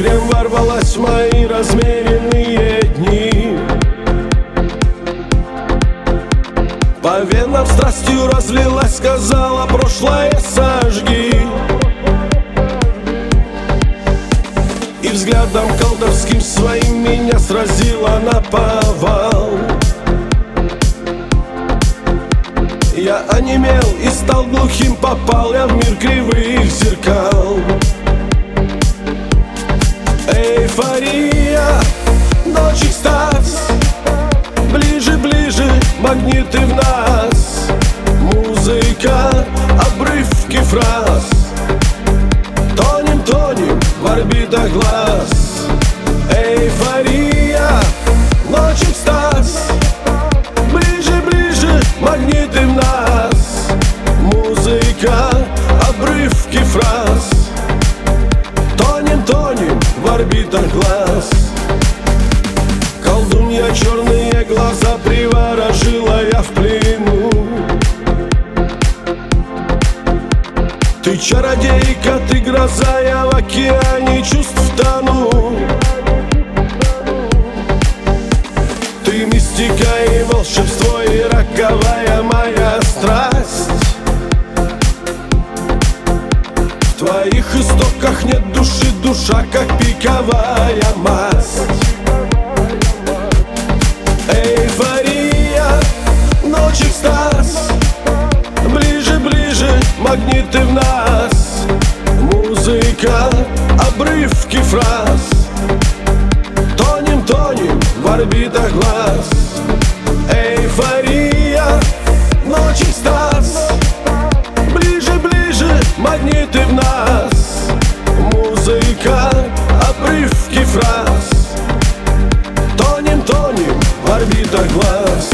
вихрем ворвалась в мои размеренные дни. По венам страстью разлилась, сказала: прошлое сожги. И взглядом колдовским своим меня сразила наповал. Я онемел и стал глухим, попал я в мир кривых зеркал. Эйфория, ночь, экстаз, ближе, ближе, магниты в нас. Музыка, обрывки фраз, тонем, тонем в орбитах глаз. Эйфория, ночь, экстаз, ближе, ближе, магниты в нас. Музыка, обрывки фраз, тонем, тонем в орбитах глаз. Колдунья, черные глаза, приворожила я в плену. Ты чародейка, ты гроза, я в океане чувств тону. Ты мистика и волшебство, и роковая моя страсть. В твоих истоках нет души, душа как пиковая масть. Эйфория, ночь, экстаз, ближе, ближе, магниты в нас. Музыка, обрывки фраз, тонем, тонем в орбитах глаз. Эйфория, ночь, экстаз, ближе, ближе, магниты в нас. Музыка, обрывки фраз, тонем, тонем в орбитах глаз.